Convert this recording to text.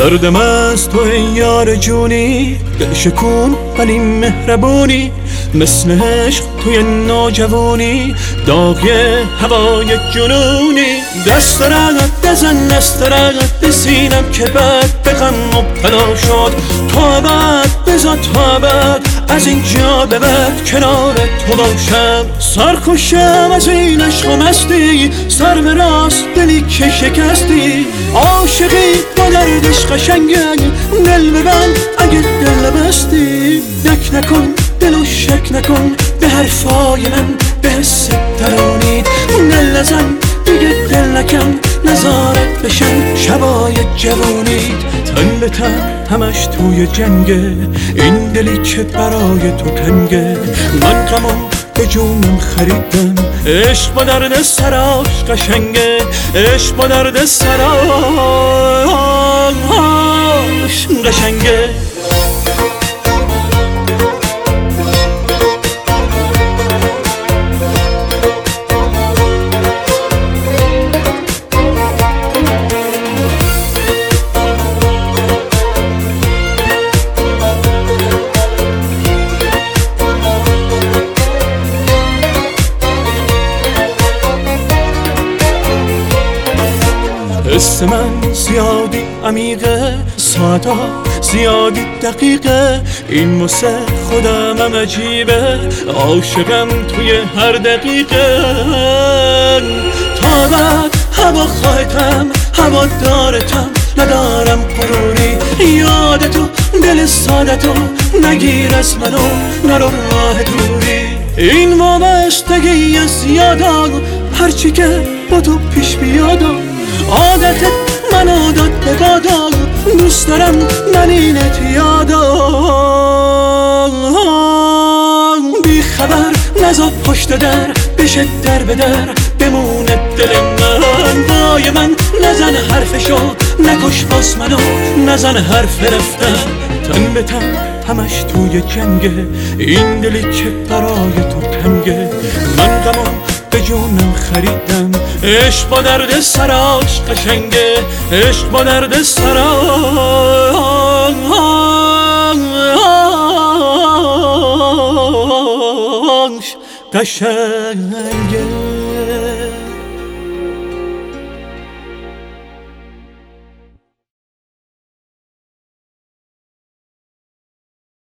دردم از تو ای یار جونی، دل شکون ولی مهربونی، مثل عشق توی نوجوانی، داغی هوای جنونی. دست رقت بزن، دست رقت به سینم که بعد به غم مبتلا شد. تو ابد بذار تا ابد از اینجا به بعد کنار تو باشم. سرخوشم از این عشق و مستی، سر به راست دلی که شکستی. عاشقی با دردش قشنگه، دل ببند اگه دل بستی. دک نکن دلو شک نکن به حرفای من، به حس درونید. دل نزن دیگه دل نکن، نظارت بشن شبای جوونید. تن به تن همش توی جنگه، این دلی که برای تو تنگه. من غمم به جونم خریدم، عشق با درد سراش قشنگه. عشق با درد سراش قشنگه. حس من زیادی عمیقه، ساعتا زیادی دقیقه. این واسه خودم هم عجیبه، عاشقم توی هر دقیقه. تا بعد هوا خواهتم، هوا دارتم، ندارم غروری. یادتو دل سادتو نگیر از منو، نرو راه دوری. این وابستگی از یادا، هرچی که با تو پیش بیادا. عادتت منو داد به بادا، دوست دارم من اینت یادا. بی خبر نزا پشت در، بشه در به در بمونه دل من. وای من نزن حرفشو، نکش باز منو، نزن حرف رفتن. تن به تن همش توی جنگه، این دلی که برای تو تنگه. من غمم به جونم خریدم، عشق با درد سراش قشنگه. عشق با درد سراش قشنگه.